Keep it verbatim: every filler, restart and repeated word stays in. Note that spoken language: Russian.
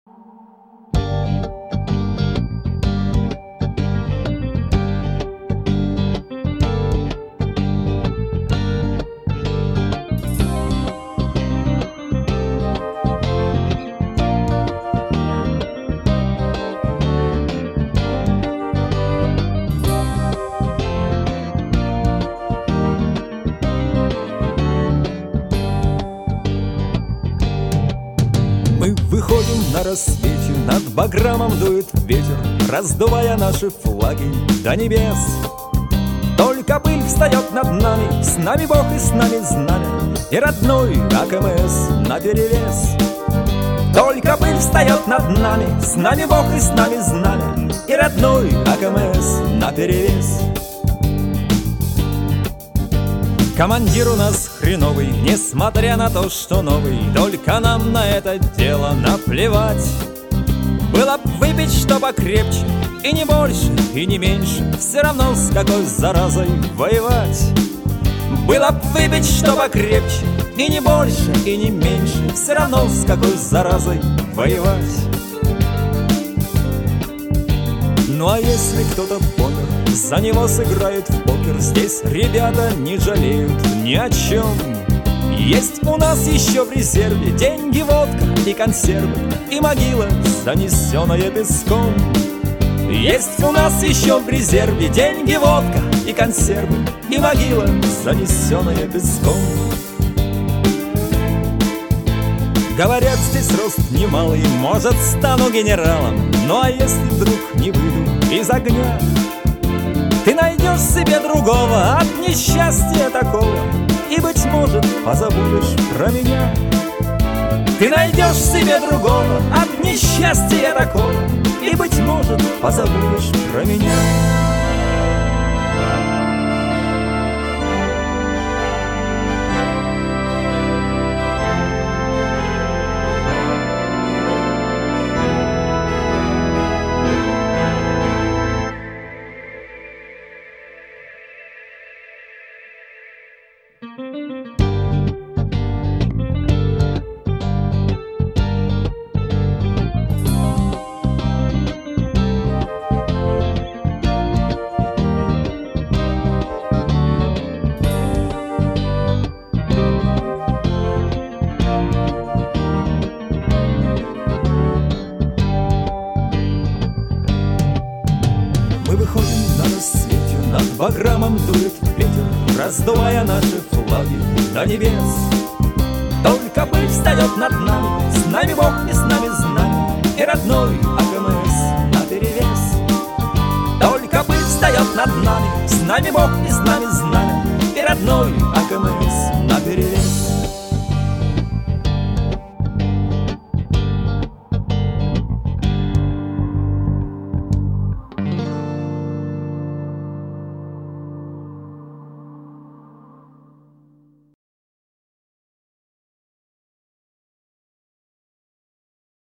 Мы выходим на рассвете, над баграмом дует ветер, раздувая наши флаги до небес. Только пыль встает над нами, с нами Бог и с нами знамя, и родной АКМС наперевес. Только пыль встает над нами, с нами Бог и с нами знамя, и родной АКМС наперевес. Командир у нас хреновый, несмотря на то, что новый, только нам на это дело наплевать. Было б выпить что покрепче, и не больше, и не меньше, все равно с какой заразой воевать. Было б выпить что покрепче, и не больше, и не меньше, все равно с какой заразой воевать. Ну а если кто-то помер, за него сыграет в покер. Здесь ребята не жалеют ни о чем. Есть у нас еще в резерве деньги, водка и консервы, и могила, занесенная песком. Есть у нас еще в резерве деньги, водка и консервы, и могила, занесенная песком. Говорят, здесь рост немалый, может, стану генералом. Ну а если вдруг не выйду из огня, ты найдешь себе другого от несчастья такого, и, быть может, позабудешь про меня. Ты найдешь себе другого от несчастья такого, и, быть может, позабудешь про меня. Мы выходим на рассвете, над баграмом дует ветер, раздувая наши флаги до небес. Только пыль встает над нами, с нами Бог и с нами знамя, и родной АКМС наперевес. Только пыль встает над нами, с нами Бог и с нами знамя, и родной АКМС